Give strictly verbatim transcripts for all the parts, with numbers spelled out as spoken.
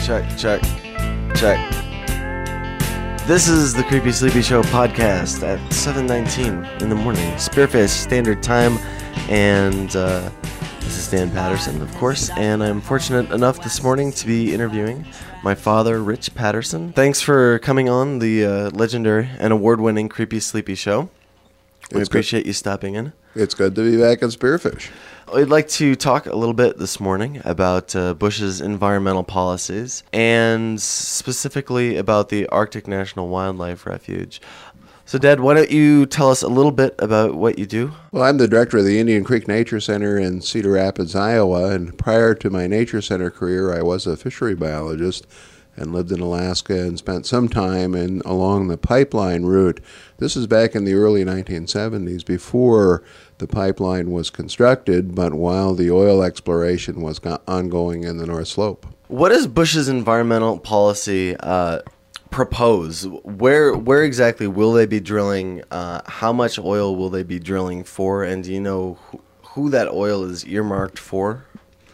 check, check, check. This is the Creepy Sleepy Show podcast at seven nineteen in the morning, Spearfish Standard Time, and uh, this is Dan Patterson, of course, and I'm fortunate enough this morning to be interviewing my father, Rich Patterson. Thanks for coming on the uh, legendary and award-winning Creepy Sleepy Show. We It's appreciate good. you stopping in. It's good to be back at Spearfish. I'd like to talk a little bit this morning about uh, Bush's environmental policies and specifically about the Arctic National Wildlife Refuge. So, Dad, why don't you tell us a little bit about what you do? Well, I'm the director of the Indian Creek Nature Center in Cedar Rapids, Iowa, and prior to my Nature Center career, I was a fishery biologist and lived in Alaska and spent some time in along the pipeline route. This is back in the early nineteen seventies, before the pipeline was constructed, but while the oil exploration was go- ongoing in the North Slope. What does Bush's environmental policy uh, propose? Where where exactly will they be drilling? Uh, how much oil will they be drilling for? And do you know who, who that oil is earmarked for?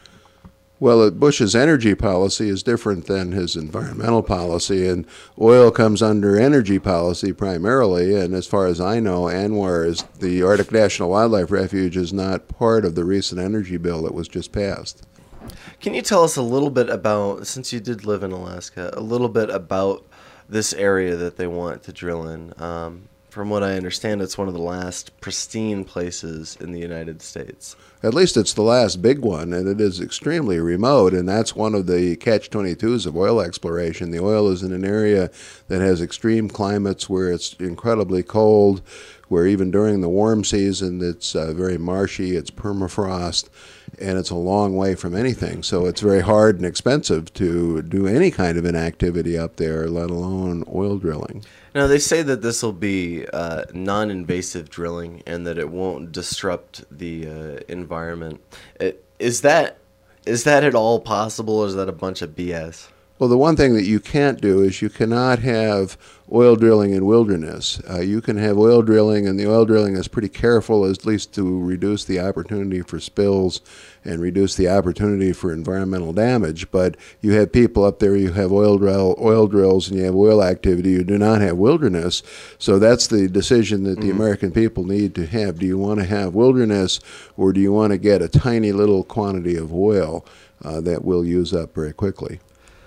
Well, Bush's energy policy is different than his environmental policy, and oil comes under energy policy primarily, and as far as I know, ANWR, is the Arctic National Wildlife Refuge, is not part of the recent energy bill that was just passed. Can you tell us a little bit about, since you did live in Alaska, a little bit about this area that they want to drill in? Um, from what I understand, it's one of the last pristine places in the United States. At least it's the last big one, and it is extremely remote, and that's one of the catch twenty-twos of oil exploration. The oil is in an area that has extreme climates where it's incredibly cold, where even during the warm season it's uh, very marshy, it's permafrost, and it's a long way from anything. So it's very hard and expensive to do any kind of an activity up there, let alone oil drilling. Now, they say that this will be uh, non-invasive drilling and that it won't disrupt the uh, environment. It, is that is that at all possible, or is that a bunch of B S? Well, the one thing that you can't do is you cannot have oil drilling in wilderness. Uh, you can have oil drilling, and the oil drilling is pretty careful, at least to reduce the opportunity for spills and reduce the opportunity for environmental damage. But you have people up there, you have oil drill, oil drills, and you have oil activity. You do not have wilderness. So that's the decision that the mm-hmm. American people need to have. Do you want to have wilderness, or do you want to get a tiny little quantity of oil uh, that we'll use up very quickly?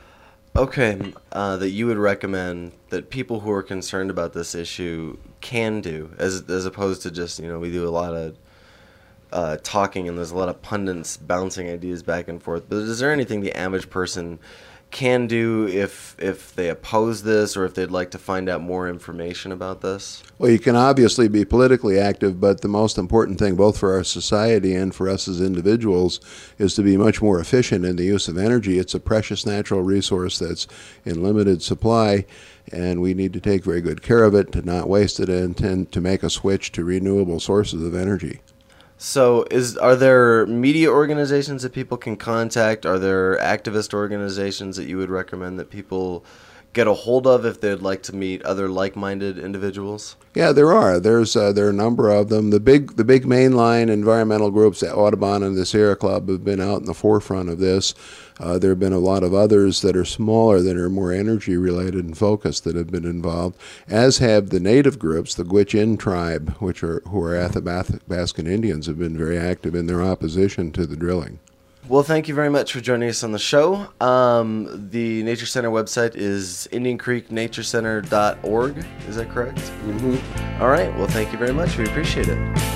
Okay, uh, that you would recommend that people who are concerned about this issue can do, as as opposed to just, you know, we do a lot of uh, talking and there's a lot of pundits bouncing ideas back and forth. But is there anything the average person can do if if they oppose this, or if they'd like to find out more information about this? Well, you can obviously be politically active, but the most important thing, both for our society and for us as individuals, is to be much more efficient in the use of energy. It's a precious natural resource that's in limited supply, and we need to take very good care of it, to not waste it, and tend to make a switch to renewable sources of energy. So is are there media organizations that people can contact? Are there activist organizations that you would recommend that people get a hold of if they'd like to meet other like-minded individuals? Yeah, there are. There's uh, there are a number of them. The big the big mainline environmental groups, at Audubon and the Sierra Club, have been out in the forefront of this. Uh, there have been a lot of others that are smaller, that are more energy related and focused, that have been involved, as have the native groups. The Gwich'in tribe, which are who are Athabascan Indians, have been very active in their opposition to the drilling. Well, thank you very much for joining us on the show. Um, the Nature Center website is indian creek nature center dot org. Is that correct? Mm-hmm. All right. Well, thank you very much. We appreciate it.